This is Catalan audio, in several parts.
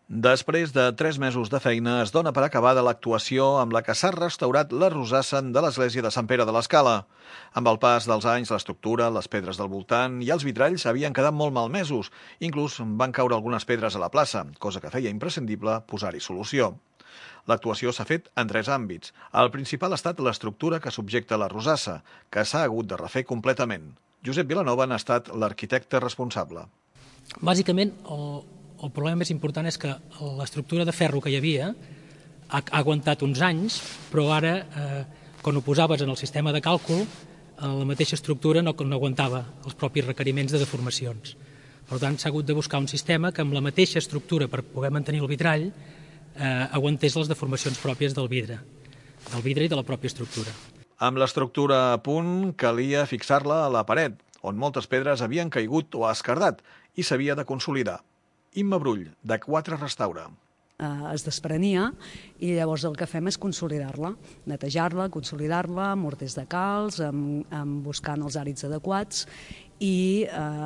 Després de 3 mesos de feina, es dona per acabada l'actuació amb la que s'ha restaurat la rosassa de l'església de Sant Pere de l'Escala. Amb el pas dels anys, l'estructura, les pedres del voltant i els vitralls havien quedat molt malmesos. Inclús van caure algunes pedres a la plaça, cosa que feia imprescindible posar-hi solució. L'actuació s'ha fet en 3 àmbits. El principal ha estat l'estructura que subjecta la rosassa, que s'ha hagut de refer completament. Josep Vilanova n'ha estat l'arquitecte responsable. Bàsicament, el problema més important és que l'estructura de ferro que hi havia ha aguantat uns anys, però ara, quan ho posaves en el sistema de càlcul, la mateixa estructura no aguantava els propis requeriments de deformacions. Per tant, s'ha hagut de buscar un sistema que amb la mateixa estructura per poder mantenir el vitrall aguantés les deformacions pròpies del vidre i de la pròpia estructura. Amb l'estructura a punt, calia fixar-la a la paret, on moltes pedres havien caigut o esquerdat, i s'havia de consolidar. Imma Brull, de 4 Restaura. Es desprenia i llavors el que fem és consolidar-la, netejar-la, consolidar-la, amb morters de calç, buscant els àrids adequats i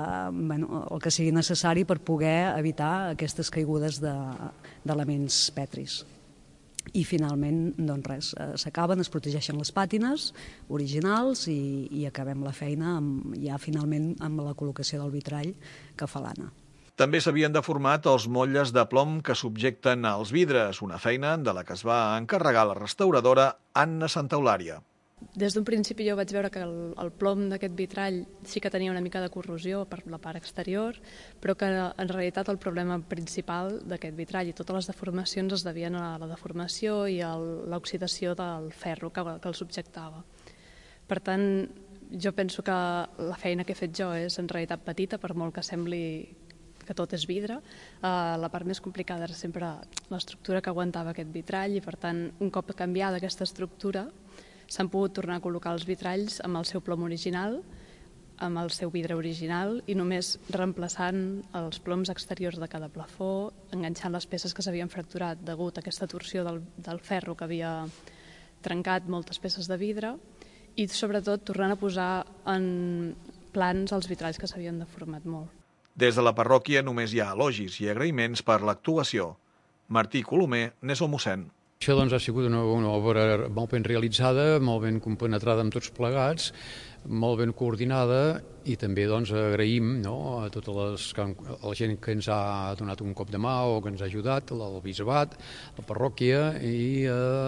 el que sigui necessari per poder evitar aquestes caigudes d'elements petris. I finalment, doncs res, s'acaben, es protegeixen les pàtines originals i acabem la feina ja finalment amb la col·locació del vitrall que fa l'Anna. També s'havien deformat els motlles de plom que subjecten els vidres, una feina de la que es va encarregar la restauradora Anna Santaulària. Des d'un principi jo vaig veure que el plom d'aquest vitrall sí que tenia una mica de corrosió per la part exterior, però que en realitat el problema principal d'aquest vitrall i totes les deformacions es devien a la deformació i a l'oxidació del ferro que el subjectava. Per tant, jo penso que la feina que he fet jo és en realitat petita, per molt que sembli que tot és vidre. La part més complicada era sempre l'estructura que aguantava aquest vitrall i, per tant, un cop canviada aquesta estructura, s'han pogut tornar a col·locar els vitralls amb el seu plom original, amb el seu vidre original i només reemplaçant els ploms exteriors de cada plafó, enganxant les peces que s'havien fracturat degut a aquesta torsió del ferro que havia trencat moltes peces de vidre i, sobretot, tornant a posar en plans els vitralls que s'havien deformat molt. Des de la parròquia només hi ha elogis i agraïments per l'actuació. Martí Colomer n'és el mossèn. Això ha sigut una obra molt ben realitzada, molt ben compenetrada amb tots plegats, molt ben coordinada i també agraïm a tota la gent que ens ha donat un cop de mà o que ens ha ajudat, el bisbat, la parròquia i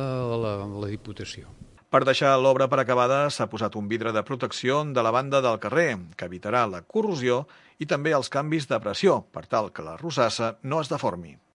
la Diputació. Per deixar l'obra per acabada s'ha posat un vidre de protecció de la banda del carrer, que evitarà la corrosió i també els canvis de pressió, per tal que la rosassa no es deformi.